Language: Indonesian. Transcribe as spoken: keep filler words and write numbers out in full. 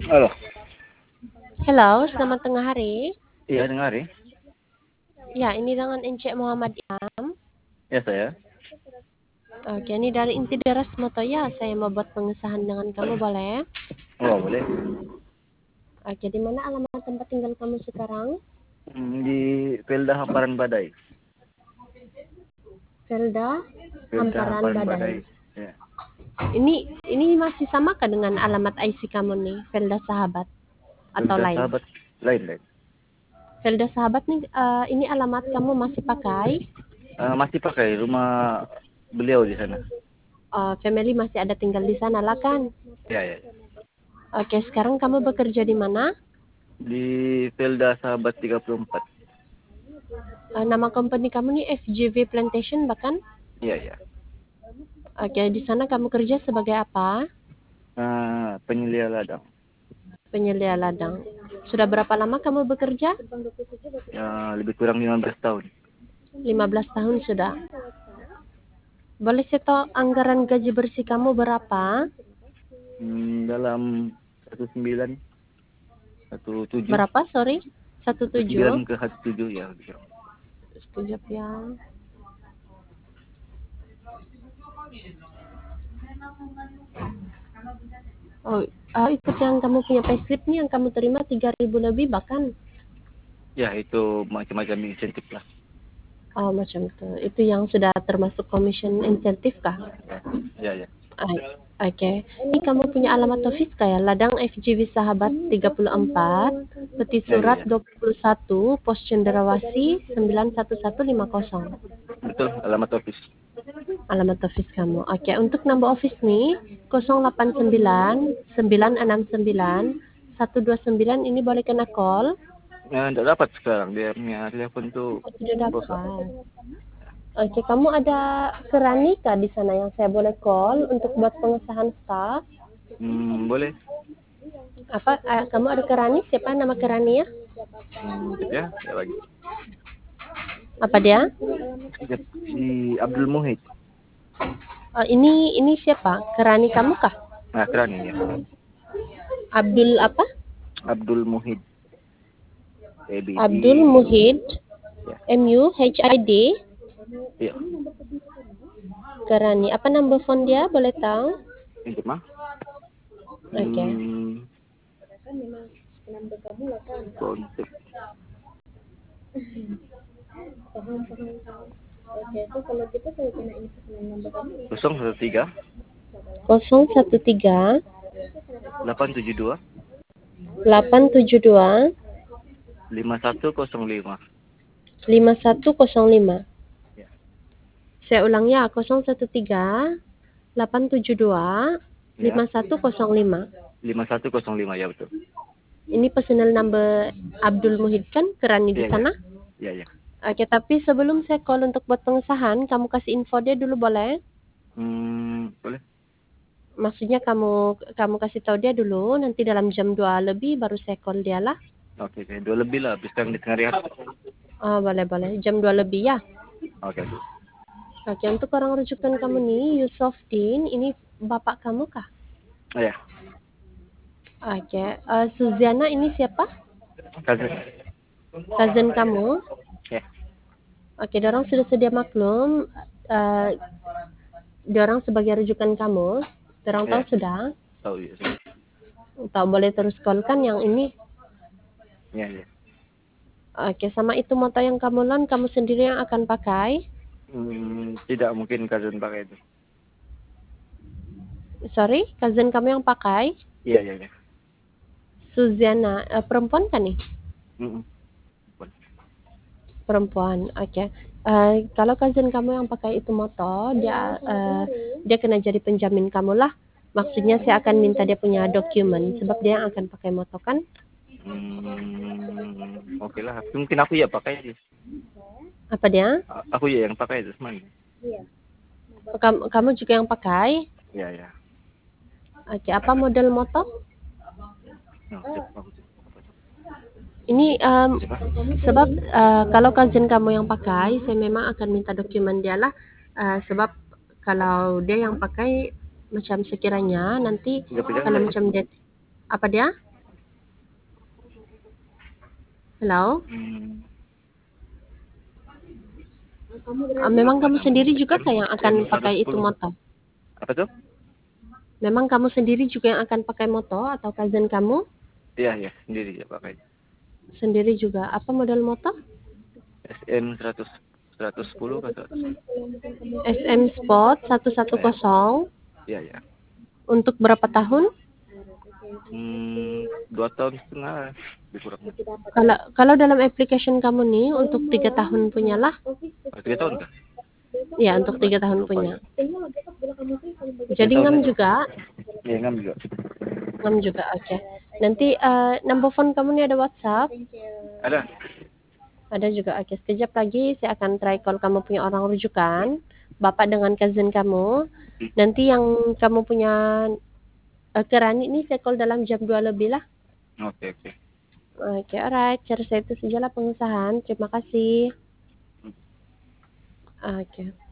Halo. Halo, selamat tengah hari. Iya, dengar ya. Ya, ini dengan Encik Muhammad Iam. Ya, saya. Oke, ini dari Inti Deras Moto ya. Saya mau buat pengesahan dengan kamu, boleh? Oh, boleh. Oke, di mana alamat tempat tinggal kamu sekarang? Hmm, Di Pelda Hamparan Badai. Felda Pelda Hamparan Hamparan Badai. Badai. Ya. Ini ini masih samakah dengan alamat I C kamu nih, Felda Sahabat atau Pelda lain? Sahabat lain-lain. Felda Sahabat nih, eh, ini alamat kamu masih pakai? Eh, masih pakai rumah beliau di sana. Eh, family masih ada tinggal di sana lah kan? Ya, ya. Oke, sekarang kamu bekerja di mana? Di Pelda Sahabat tiga puluh empat. Eh, nama company kamu nih F J V Plantation bahkan? Iya, ya. Oke, di sana kamu kerja sebagai apa? Nah, penyelia ladang. Penyelia ladang. Sudah berapa lama kamu bekerja? Ya, lebih kurang lima belas tahun. lima belas tahun sudah. Boleh saya tahu anggaran gaji bersih kamu berapa? Hmm, dalam satu sembilan, satu tujuh, Berapa, sorry? satu sembilan satu tujuh? ke satu tujuh ya. Gitu. Sekejap ya. Oh, ah, ikut yang kamu punya payslip nih yang kamu terima tiga ribu lebih bahkan. Ya, itu macam-macam insentif lah. Oh, macam itu. Itu yang sudah termasuk commission insentif kah? Ya, ya. Oke. Okay. Ini kamu punya alamat office kayak Ladang F G V Sahabat tiga puluh empat, Peti Ya, ya, Surat ya. dua puluh satu, Pos Cenderawasih sembilan satu satu lima nol. Betul, alamat office. Alamat office kamu. Oke, okay. Untuk nambah office nih nol delapan sembilan sembilan enam sembilan satu dua sembilan ini boleh kena call. Ya, tidak dapat sekarang. Dia punya telepon tuh Oh, tidak rusak. dapat. Oke, kamu ada kerani kah di sana yang saya boleh call untuk buat pengesahan staff? Hmm, boleh. Apa? eh, kamu ada kerani? Siapa nama kerani ya? Hmm, gitu ya, ya lagi. Apa dia? Si Abdul Muhid. Oh, ini ini siapa? Kerani kamu kah? Nah, keren ini ya. Abdul apa? Abdul Muhid. A B D. Abdul Muhid. Ya, M U H I D. iya. Kerani. Apa nombor phone dia? Boleh tahu? Itu mah. Oke. Okay. Hmm, kontak. Kosong satu tiga. nol satu tiga. Delapan tujuh dua. delapan tujuh dua. Lima satu kosong lima. lima satu nol lima. Ya. Saya ulang ya. nol satu tiga. delapan tujuh dua. lima satu nol lima. Lima satu kosong lima ya betul. Ini personal number Abdul Muhid kan? Kerani di Iya, sana? Iya, iya. Oke, tapi sebelum saya call untuk buat pengesahan, kamu kasih info dia dulu boleh? Hmm, boleh. Maksudnya kamu kamu kasih tahu dia dulu, nanti dalam jam dua lebih baru saya call dia lah. Oke, oke. Dua lebih lah, habis kan di tengah hari. Oh, boleh, boleh. Jam dua lebih ya. Oke, oke. Oke, untuk orang rujukan kamu nih, Yusufdin, ini bapak kamu kah? Oh ya, Oke, uh, Suziana ini siapa? cousin. Cousin kamu? Ya. Oke, dorang sudah sedia maklum. Uh, dorang sebagai rujukan kamu. Dorang Ya. tahu sudah? Tahu ya. Tahu boleh terus call kan yang ini? Ya, ya. Oke, sama itu motor yang kamu loan, kamu sendiri yang akan pakai? Hmm, tidak mungkin cousin pakai itu. Sorry, cousin kamu yang pakai? Iya, iya, iya. Suziana, uh, perempuan kan nih? Mm-mm. Perempuan, oke. Okay. Uh, kalau cousin kamu yang pakai itu motor, dia uh, dia kena jadi penjamin kamu lah. Maksudnya saya akan minta dia punya dokumen, sebab dia yang akan pakai motor kan? Hmm, oke lah. Mungkin aku ya pakai aja. Apa dia? Aku ya yang pakai itu semuanya. Kamu, kamu juga yang pakai? Iya, iya. Oke, okay. Apa model motor? Nah, cek, aku cek. Ini um, sebab uh, kalau cousin kamu yang pakai, saya memang akan minta dokumen dia lah. Uh, sebab kalau dia yang pakai macam sekiranya nanti Tiga pilihan kalau berapa? macam dia apa dia? Halo? Hmm, Ah, memang kamu sendiri juga S M, kah yang M akan pakai itu seratus sepuluh. motor? Apa tuh? Memang kamu sendiri juga yang akan pakai motor atau cousin kamu? Iya, ya, sendiri ya pakai. Sendiri juga. Apa model motor? S M seratus, seratus sepuluh ke seratus. S M Sport seratus Ya, sepuluh. ya, ya. Untuk berapa tahun? Hmm, dua tahun setengah lah, lebih kurang. Kalau kalau dalam application kamu nih untuk tiga tahun punyalah. Oh, tiga tahun kah? Ya, untuk Coba tiga saya tahun lupa punya. ya. Tiga Jadi tahun ngam aja. juga? Iya, ngam juga. Ngam juga, oke. Nanti eh, number phone kamu nih ada WhatsApp? Ada. Ada juga, oke. Sekejap lagi saya akan try call kamu punya orang rujukan. Bapak dengan cousin kamu. Nanti yang kamu punya eh, kerani ini saya call dalam jam dua lebih lah. Oke, oke. Oke, alright. Cara saya itu sajalah pengusahaan. Terima kasih. Oke.